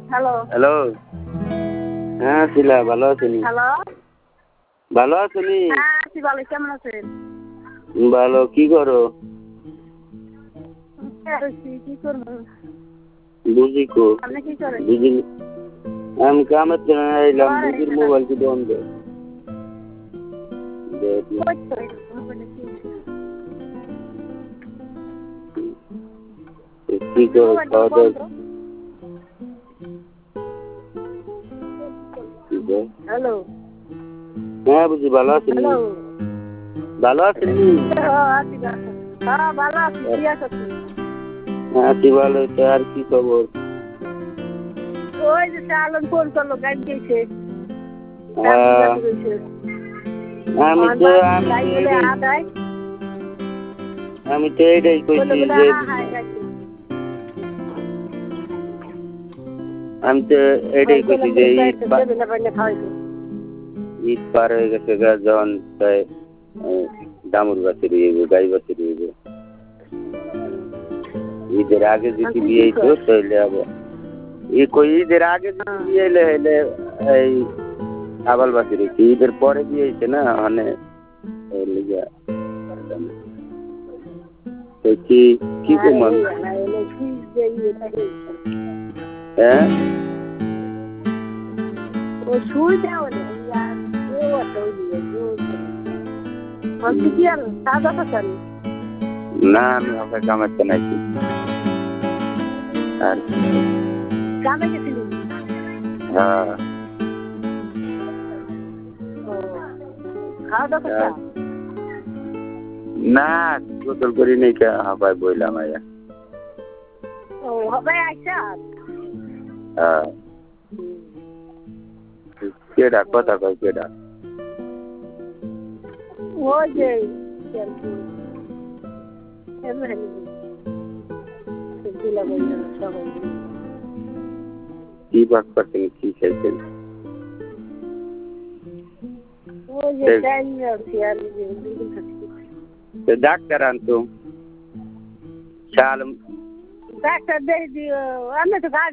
Hello hello. হ্যাঁ শিলা, ভালো আছেন? হ্যালো ভালো আছেন? হ্যাঁ আছি ভালো, কেমন আছেন? ভালো। কি করো? কি করবো? বুঝি কো আপনি কি করেন? বুঝি আমি কামের জন্য এলাম। ঘরে বুঝির মোবাইল কি বন্ধ? কই করেন? মোবাইলে কি? কি করো? মোবাইল খাওয়া বন্ধ। দাওয়া? হ্যালো হ্যাঁ বুঝি, ভালো আছেন? হ্যালো ভালো আছেন? আছি হ্যাঁ ভালো আছি, কি আছে? আছি ভালো। তো আর কি খবর? ওই যে চালন ফোন করলো, গাড়ি গেছে আমি তো এটাই কইছি যে আমি তো এটাই কইছি যে ঈদ পার হয়ে গেছে, যখন দামুর বাসে রইবে, গাই বাসে রইবে। ঈদের আগে যদি বিয়ে হইতো তাহলে আবার ঈদের আগে যদি বিয়ে হইলে হইলে এই আবাল বাসে রয়েছে। ঈদের পরে বিয়ে হয়েছে না, মানে কি কি কমান? হ্যাঁ না, আমি ওকে কামাতে নাইছি। আর হ্যাঁ না, গোসল করি নাই, হাবাই বইলাম আয়া। হ্যাঁ কেডা কথা কয়? কেডা? ওই যে কি বাক করছেন? কি চাইছেন? ডাক্তার আনতো। ডাক্তার দেখি আমি তো